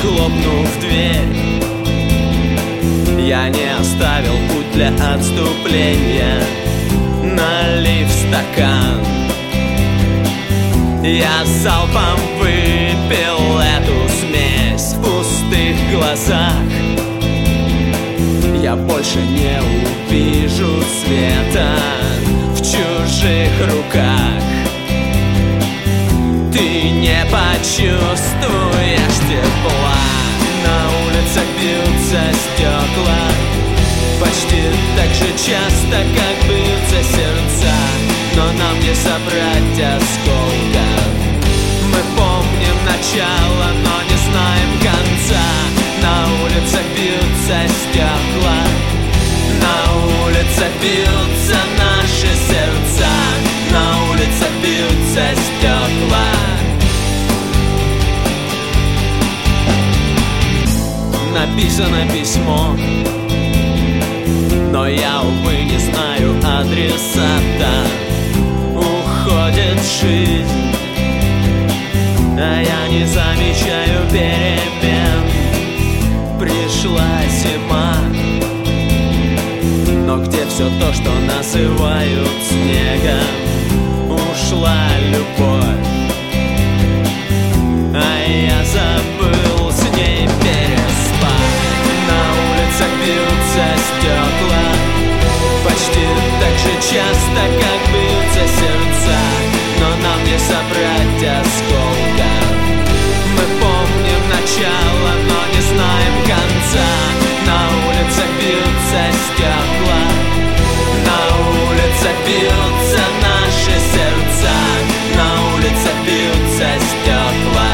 захлопнув дверь, я не оставил путь для отступления. Налив стакан, я залпом выпил эту смесь. В пустых глазах я больше не увижу света. В чужих руках ты не почувствуешь тепла. На улицах бьются стекла почти так же часто, как бьются сердца. Но нам не собрать осколков. Мы помним начало, но не знаем конца. На улицах бьются стекла, на улицах бьются наши сердца, на улицах бьются стекла. Написано письмо, но я, увы, не знаю адресата. Уходит жизнь, а я не замечаю перемен. Пришла зима, но где все то, что называют снегом? Ушла любовь, а я забыл с ней переспать. На улицах бьются стекла почти так же часто, как бьются сердца. Но нам не собрать осколков. Мы помним начало, но не знаем конца. На улицах бьются стекла, на улицах бьются наши сердца, на улицах бьются стекла.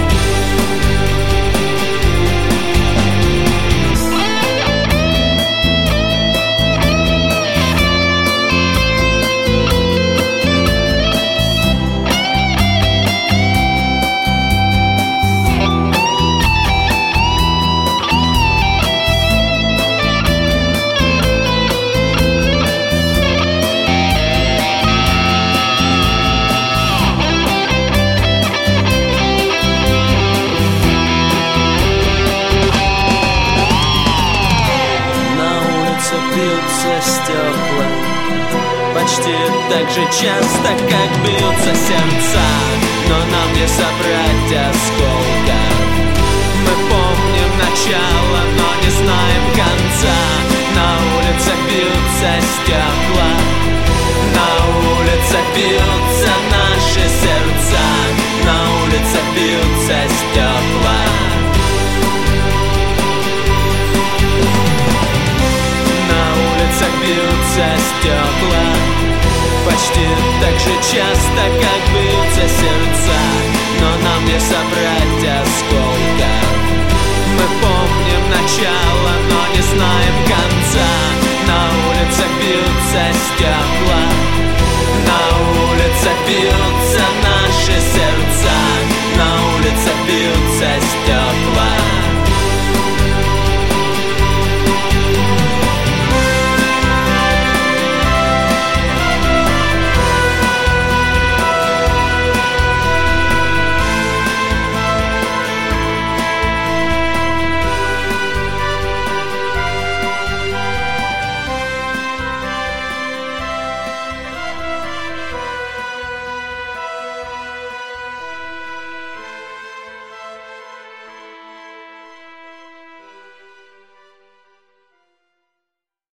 Стекла почти так же часто, как бьются сердца. Но нам не собрать осколков. Мы помним начало, но не знаем конца. На улицах бьются стекла, на улицах бьются наши сердца, на улицах бьются стекла. Бьются стекла почти так же часто, как бьются сердца. Но нам не собрать осколков. Мы помним начало, но не знаем конца. На улицах бьются стекла, на улицах бьются наши сердца, на улицах бьются стекла.